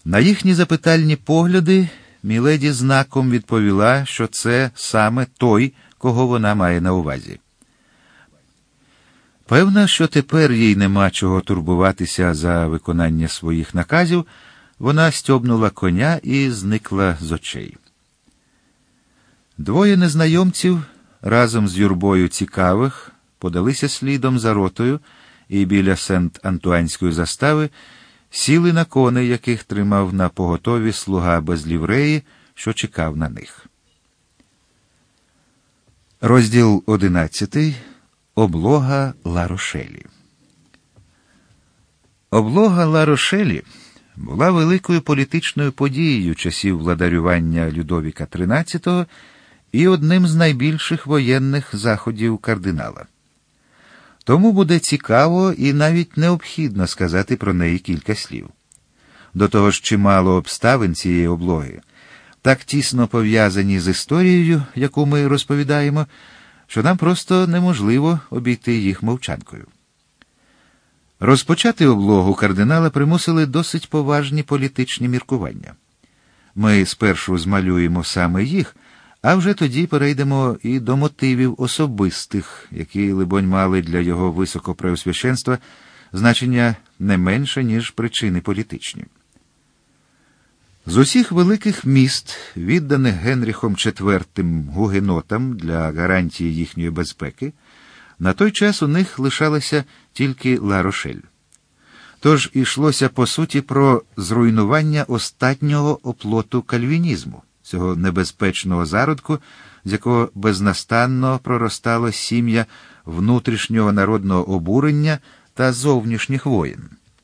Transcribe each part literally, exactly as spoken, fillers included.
На їхні запитальні погляди міледі знаком відповіла, що це саме той, кого вона має на увазі. Певна, що тепер їй нема чого турбуватися за виконання своїх наказів, вона стьобнула коня і зникла з очей. Двоє незнайомців разом з юрбою цікавих подалися слідом за ротою і біля Сент-Антуанської застави сіли на коней, яких тримав на поготові слуга без лівреї, що чекав на них. Розділ одинадцятий. Облога Ла-Рошелі. Облога Ла-Рошелі була великою політичною подією часів владарювання Людовіка тринадцятого і одним з найбільших воєнних заходів кардинала. Тому буде цікаво і навіть необхідно сказати про неї кілька слів. До того ж, чимало обставин цієї облоги так тісно пов'язані з історією, яку ми розповідаємо, що нам просто неможливо обійти їх мовчанкою. Розпочати облогу кардинала примусили досить поважні політичні міркування. Ми спершу змалюємо саме їх, а вже тоді перейдемо і до мотивів особистих, які, либонь, мали для його високопреосвященства значення не менше, ніж причини політичні. З усіх великих міст, відданих Генріхом четвертим гугенотам для гарантії їхньої безпеки, на той час у них лишалася тільки Ла-Рошель. Тож ішлося по суті про зруйнування останнього оплоту кальвінізму, цього небезпечного зародку, з якого безнастанно проростало сім'я внутрішнього народного обурення та зовнішніх воєн.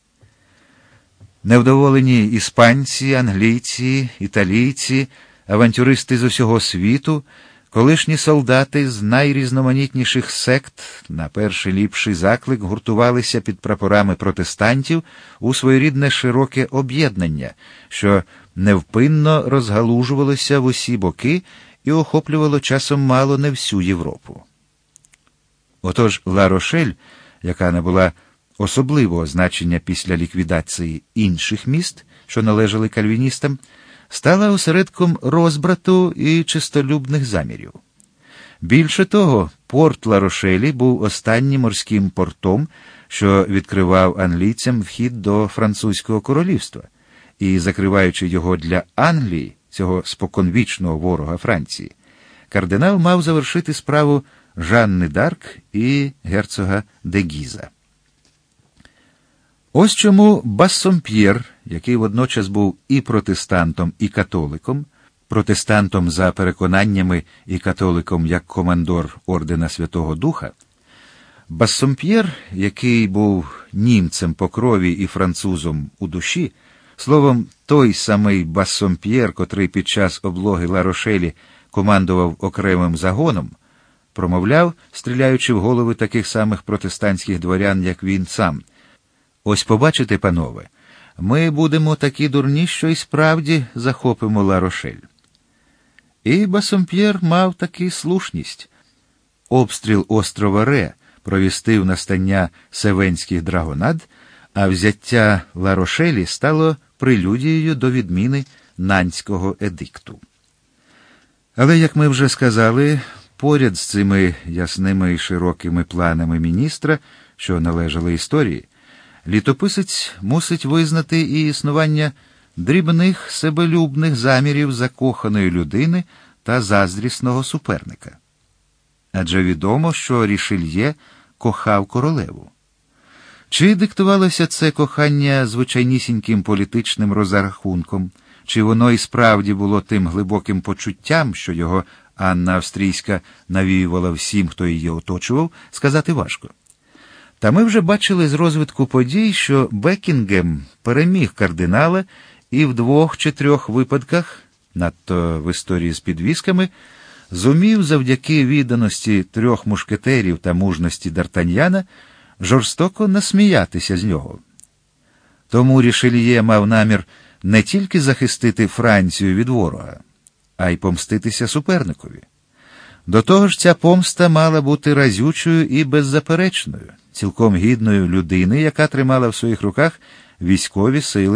Невдоволені іспанці, англійці, італійці, авантюристи з усього світу, колишні солдати з найрізноманітніших сект на перший ліпший заклик гуртувалися під прапорами протестантів у своєрідне широке об'єднання, що невпинно розгалужувалося в усі боки і охоплювало часом мало не всю Європу. Отож Ла-Рошель, яка набула особливого значення після ліквідації інших міст, що належали кальвіністам, стала осередком розбрату і чистолюбних замірів. Більше того, порт Ла-Рошелі був останнім морським портом, що відкривав англійцям вхід до французького королівства, і, закриваючи його для Англії, цього споконвічного ворога Франції, кардинал мав завершити справу Жанни д'Арк і герцога де Гіза. Ось чому Бассомп'єр, який водночас був і протестантом, і католиком, протестантом за переконаннями і католиком як командор ордена Святого Духа, Бассомп'єр, який був німцем по крові і французом у душі, словом, той самий Бассомп'єр, котрий під час облоги Ла-Рошелі командував окремим загоном, промовляв, стріляючи в голови таких самих протестантських дворян, як він сам: «Ось побачите, панове, ми будемо такі дурні, що й справді захопимо Ла-Рошель». І Бассомп'єр мав таки слушність. Обстріл острова Ре провістив настання севенських драгонад, а взяття Ла-Рошелі стало прелюдією до відміни Нанського едикту. Але, як ми вже сказали, поряд з цими ясними і широкими планами міністра, що належали історії, літописець мусить визнати і існування дрібних себелюбних замірів закоханої людини та заздрісного суперника. Адже відомо, що Рішельє кохав королеву. Чи диктувалося це кохання звичайнісіньким політичним розрахунком, чи воно і справді було тим глибоким почуттям, що його Анна Австрійська навіювала всім, хто її оточував, сказати важко. Та ми вже бачили з розвитку подій, що Бекінгем переміг кардинала і в двох чи трьох випадках, надто в історії з підвісками, зумів завдяки відданості трьох мушкетерів та мужності Д'Артаньяна жорстоко насміятися з нього. Тому Рішельє мав намір не тільки захистити Францію від ворога, а й помститися суперникові. До того ж, ця помста мала бути разючою і беззаперечною, цілком гідною людини, яка тримала в своїх руках військові сили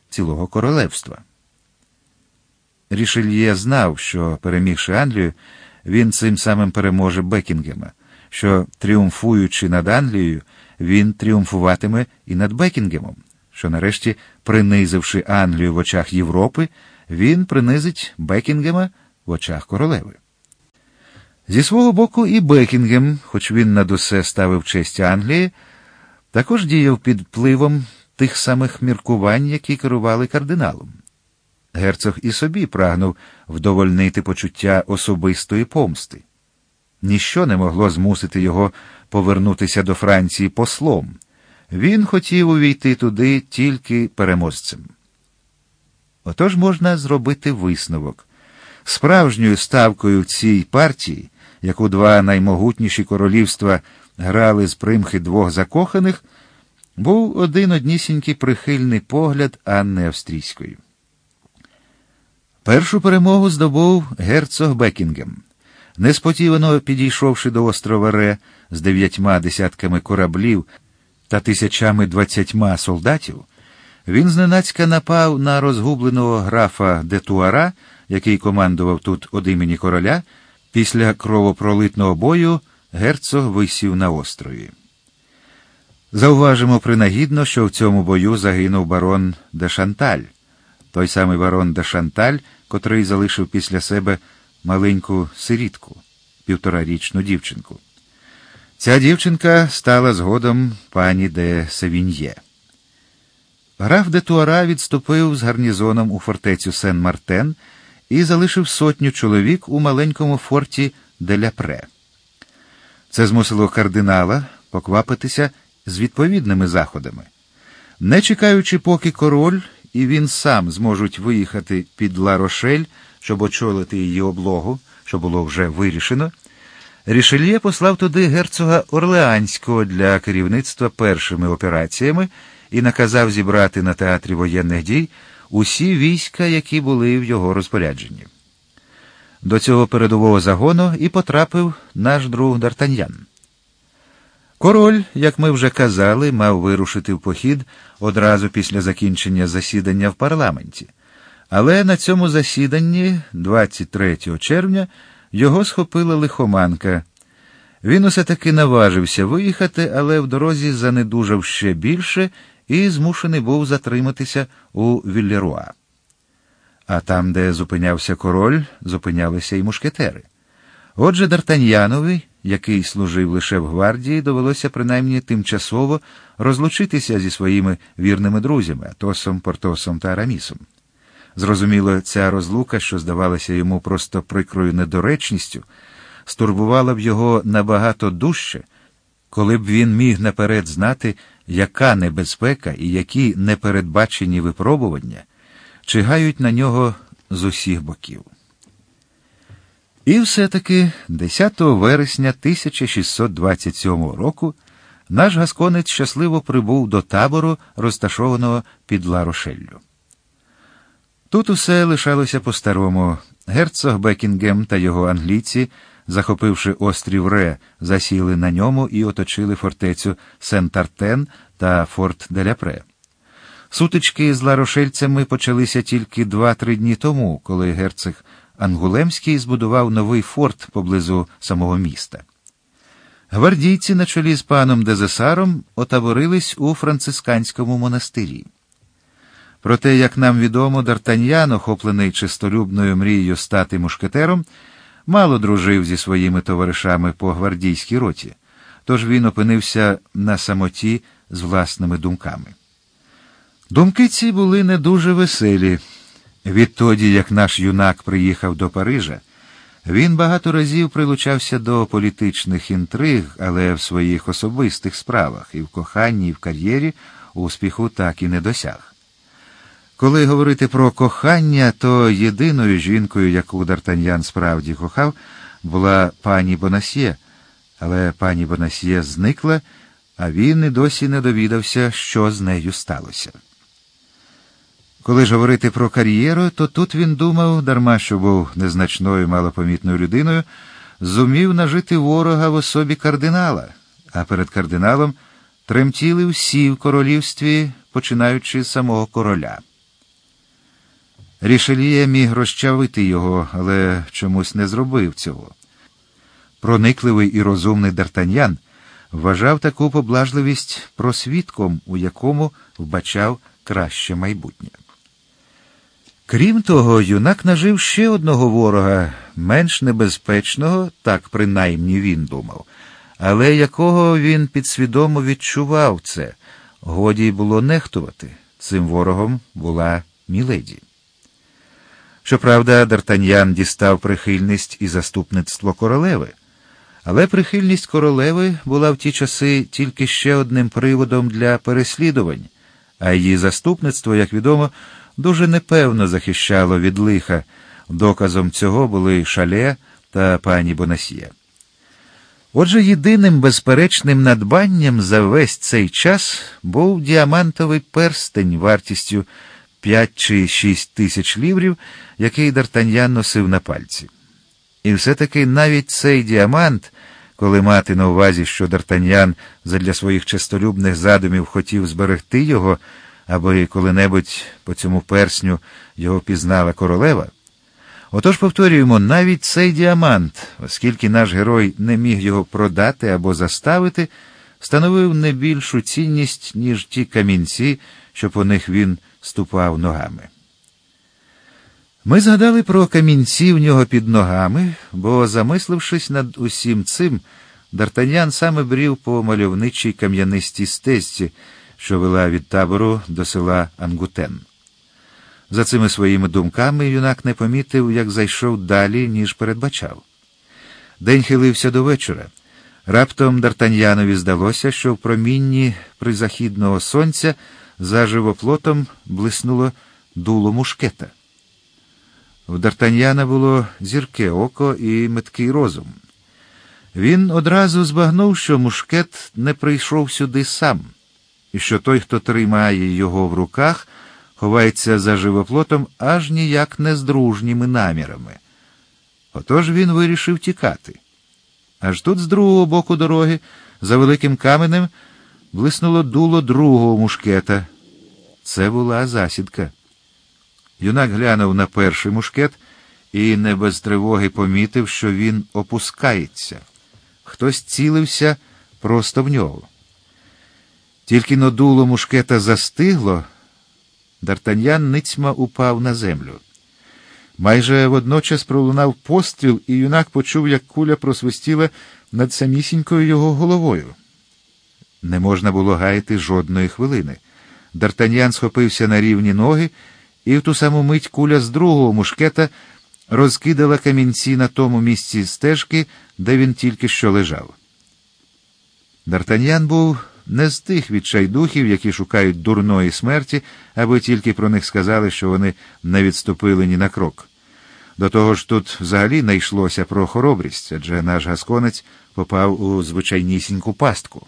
цілого королевства. Рішельє знав, що, перемігши Англію, він цим самим переможе Бекінгема, що, тріумфуючи над Англією, він тріумфуватиме і над Бекінгемом, що, нарешті, принизивши Англію в очах Європи, він принизить Бекінгема в очах королеви. Зі свого боку і Бекінгем, хоч він над усе ставив честь Англії, також діяв під впливом тих самих міркувань, які керували кардиналом. Герцог і собі прагнув вдовольнити почуття особистої помсти. Ніщо не могло змусити його повернутися до Франції послом. Він хотів увійти туди тільки переможцем. Отож можна зробити висновок. Справжньою ставкою в цій партії, яку два наймогутніші королівства грали з примхи двох закоханих, був один однісінький прихильний погляд Анни Австрійської. Першу перемогу здобув герцог Бекінгем. Несподівано підійшовши до острова Ре з дев'ятьма десятками кораблів та тисячами двадцятьма солдатів, він зненацька напав на розгубленого графа де Туара, який командував тут од імені короля. Після кровопролитного бою герцог висів на острові. Зауважимо принагідно, що в цьому бою загинув барон де Шанталь, той самий барон де Шанталь, котрий залишив після себе маленьку сирітку, півторарічну дівчинку. Ця дівчинка стала згодом пані де Севіньє. Граф де Туара відступив з гарнізоном у фортецю Сен-Мартен і залишив сотню чоловік у маленькому форті де Ляпре. Це змусило кардинала поквапитися з відповідними заходами. Не чекаючи, поки король і він сам зможуть виїхати під Ла-Рошель, щоб очолити її облогу, що було вже вирішено, Рішельє послав туди герцога Орлеанського для керівництва першими операціями і наказав зібрати на театрі воєнних дій усі війська, які були в його розпорядженні. До цього передового загону і потрапив наш друг Д'Артаньян. Король, як ми вже казали, мав вирушити в похід одразу після закінчення засідання в парламенті. Але на цьому засіданні, двадцять третього червня, його схопила лихоманка. Він усе-таки наважився виїхати, але в дорозі занедужав ще більше і змушений був затриматися у Віллеруа. А там, де зупинявся король, зупинялися й мушкетери. Отже, Д'Артаньянові, який служив лише в гвардії, довелося принаймні тимчасово розлучитися зі своїми вірними друзями Атосом, Портосом та Арамісом. Зрозуміло, ця розлука, що здавалася йому просто прикрою недоречністю, стурбувала б його набагато дужче, коли б він міг наперед знати, яка небезпека і які непередбачені випробування чигають на нього з усіх боків. І все-таки десятого вересня тисяча шістсот двадцять сьомого року наш гасконець щасливо прибув до табору, розташованого під Ла-Рошеллю. Тут усе лишалося по-старому. Герцог Бекінгем та його англійці, захопивши острів Ре, засіли на ньому і оточили фортецю Сен-Тартен та форт де Ляпре. Сутички з ларошельцями почалися тільки два-три дні тому, коли герцог Ангулемський збудував новий форт поблизу самого міста. Гвардійці на чолі з паном Дезесаром отаборились у францисканському монастирі. Проте, як нам відомо, Д'Артаньян, охоплений чистолюбною мрією стати мушкетером, мало дружив зі своїми товаришами по гвардійській роті, тож він опинився на самоті з власними думками. Думки ці були не дуже веселі. Відтоді, як наш юнак приїхав до Парижа, він багато разів прилучався до політичних інтриг, але в своїх особистих справах, і в коханні, і в кар'єрі успіху так і не досяг. Коли говорити про кохання, то єдиною жінкою, яку Д'Артаньян справді кохав, була пані Бонасьє, але пані Бонасьє зникла, а він і досі не довідався, що з нею сталося. Коли ж говорити про кар'єру, то тут він думав, дарма що був незначною малопомітною людиною, зумів нажити ворога в особі кардинала, а перед кардиналом тремтіли всі в королівстві, починаючи з самого короля. Рішельє міг розчавити його, але чомусь не зробив цього. Проникливий і розумний Д'Артаньян вважав таку поблажливість просвідком, у якому вбачав краще майбутнє. Крім того, юнак нажив ще одного ворога, менш небезпечного, так принаймні він думав, але якого він підсвідомо відчував це, годі й було нехтувати. Цим ворогом була Міледі. Щоправда, Д'Артаньян дістав прихильність і заступництво королеви, але прихильність королеви була в ті часи тільки ще одним приводом для переслідувань, а її заступництво, як відомо, дуже непевно захищало від лиха. Доказом цього були Шале та пані Бонасьє. Отже, єдиним безперечним надбанням за весь цей час був діамантовий перстень вартістю п'ять чи шість тисяч ліврів, який Д'Артаньян носив на пальці. І все-таки навіть цей діамант, коли мати на увазі, що Д'Артаньян задля своїх честолюбних задумів хотів зберегти його, аби коли-небудь по цьому персню його пізнала королева. Отож, повторюємо, навіть цей діамант, оскільки наш герой не міг його продати або заставити, становив не більшу цінність, ніж ті камінці, що по них він ступав ногами. Ми згадали про камінці в нього під ногами, бо, замислившись над усім цим, Д'Артаньян саме брів по мальовничій кам'янистій стежці, що вела від табору до села Ангутен. За цими своїми думками юнак не помітив, як зайшов далі, ніж передбачав. День хилився до вечора. Раптом Д'Артаньянові здалося, що в промінні призахідного сонця за живоплотом блиснуло дуло мушкета. В Д'Артаньяна було зірке око і меткий розум. Він одразу збагнув, що мушкет не прийшов сюди сам, і що той, хто тримає його в руках, ховається за живоплотом аж ніяк не з дружніми намірами. Отож він вирішив тікати. Аж тут з другого боку дороги, за великим каменем, блиснуло дуло другого мушкета. Це була засідка. Юнак глянув на перший мушкет і не без тривоги помітив, що він опускається. Хтось цілився просто в нього. Тільки но дуло мушкета застигло, Д'Артаньян ницьма упав на землю. Майже водночас пролунав постріл, і юнак почув, як куля просвистіла над самісінькою його головою. Не можна було гаяти жодної хвилини. Д'Артаньян схопився на рівні ноги, і в ту саму мить куля з другого мушкета розкидала камінці на тому місці стежки, де він тільки що лежав. Д'Артаньян був не з тих відчайдухів, які шукають дурної смерті, аби тільки про них сказали, що вони не відступили ні на крок. До того ж тут взагалі не йшлося про хоробрість, адже наш гасконець попав у звичайнісіньку пастку.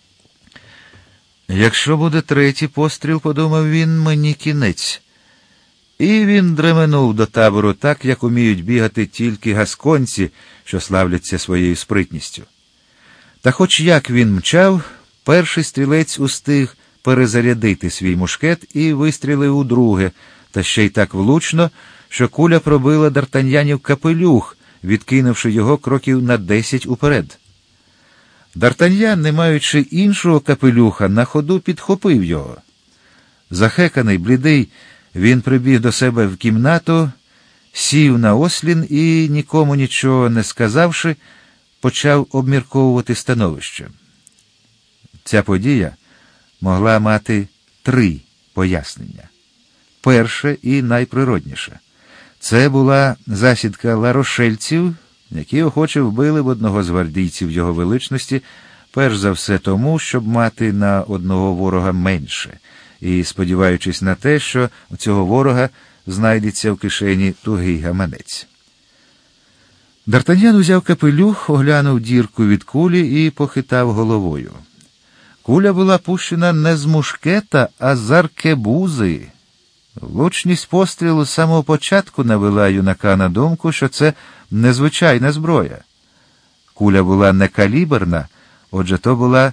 Якщо буде третій постріл, подумав він, мені кінець. І він дременув до табору так, як уміють бігати тільки гасконці, що славляться своєю спритністю. Та хоч як він мчав, перший стрілець устиг перезарядити свій мушкет і вистрілив у друге, та ще й так влучно, що куля пробила Д'Артаньянів капелюх, відкинувши його кроків на десять уперед. Д'Артаньян, не маючи іншого капелюха, на ходу підхопив його. Захеканий, блідий, він прибіг до себе в кімнату, сів на ослін і, нікому нічого не сказавши, почав обмірковувати становище. Ця подія могла мати три пояснення. Перше і найприродніше. Це була засідка ларошельців, які охоче вбили в одного з гвардійців його величності, перш за все тому, щоб мати на одного ворога менше, і сподіваючись на те, що у цього ворога знайдеться в кишені тугий гаманець. Д'Артаньян узяв капелюх, оглянув дірку від кулі і похитав головою. Куля була пущена не з мушкета, а з аркебузи. Влучність пострілу з самого початку навела юнака на думку, що це незвичайна зброя. Куля була не каліберна, отже, то була не військова засідка ларошельців.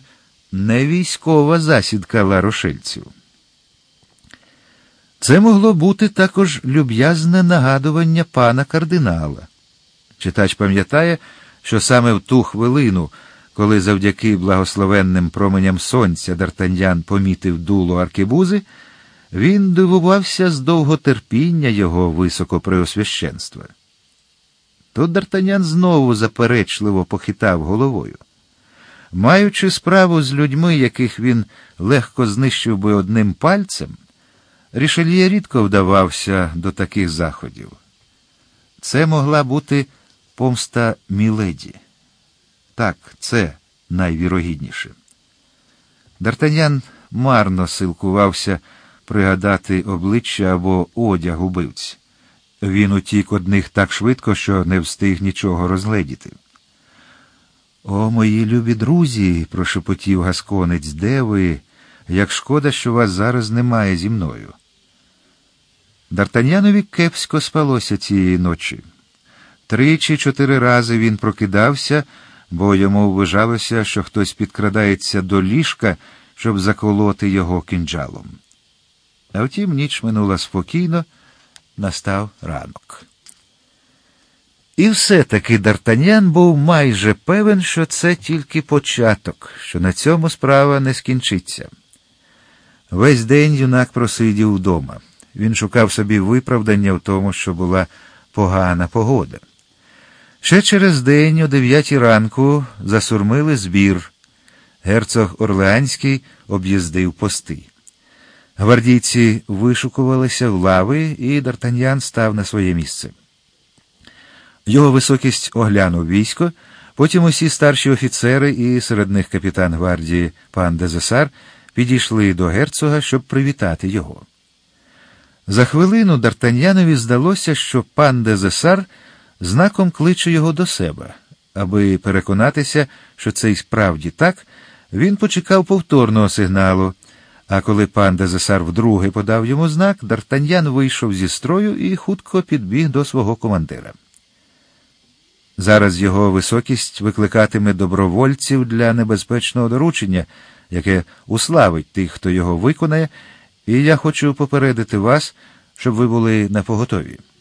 Це могло бути також люб'язне нагадування пана кардинала. Читач пам'ятає, що саме в ту хвилину, коли завдяки благословенним променям сонця Д'Артаньян помітив дуло аркебузи, він дивувався з довготерпіння його високопреосвященства. Тут Д'Артаньян знову заперечливо похитав головою. Маючи справу з людьми, яких він легко знищив би одним пальцем, Рішельє рідко вдавався до таких заходів. Це могла бути помста Міледі. Так, це найвірогідніше. Д'Артаньян марно силкувався пригадати обличчя або одяг убивці. Він утік од них так швидко, що не встиг нічого розгледіти. «О, мої любі друзі!» – прошепотів гасконець. «Де ви? Як шкода, що вас зараз немає зі мною». Д'Артаньянові кепсько спалося цієї ночі. Три чи чотири рази він прокидався, бо йому вважалося, що хтось підкрадається до ліжка, щоб заколоти його кинджалом. А втім, ніч минула спокійно, настав ранок. І все-таки Д'Артаньян був майже певен, що це тільки початок, що на цьому справа не скінчиться. Весь день юнак просидів вдома. Він шукав собі виправдання в тому, що була погана погода. Ще через день о дев'ятій ранку засурмили збір. Герцог Орлеанський об'їздив пости. Гвардійці вишукувалися в лави, і Д'Артаньян став на своє місце. Його високість оглянув військо, потім усі старші офіцери і серед них капітан гвардії пан Дезесар підійшли до герцога, щоб привітати його. За хвилину Д'Артаньянові здалося, що пан Дезесар знаком кличе його до себе. Аби переконатися, що це й справді так, він почекав повторного сигналу, а коли пан Дезесар вдруге подав йому знак, Д'Артаньян вийшов зі строю і хутко підбіг до свого командира. Зараз його високість викликатиме добровольців для небезпечного доручення, яке уславить тих, хто його виконає, і я хочу попередити вас, щоб ви були напоготові.